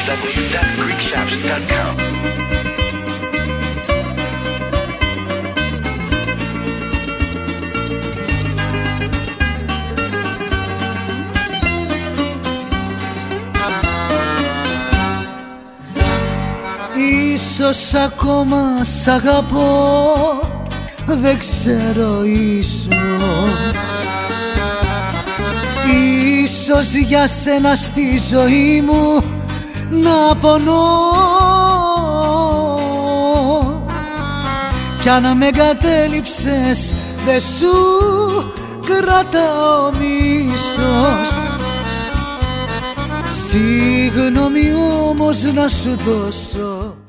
www.greekshops.com. Ίσως ακόμα σ' αγαπώ, δεν ξέρω, ίσως για σένα στη ζωή μου να πονώ. Κι αν με εγκατέλειψες δε σου κρατάω μίσος. Συγγνώμη όμως να σου δώσω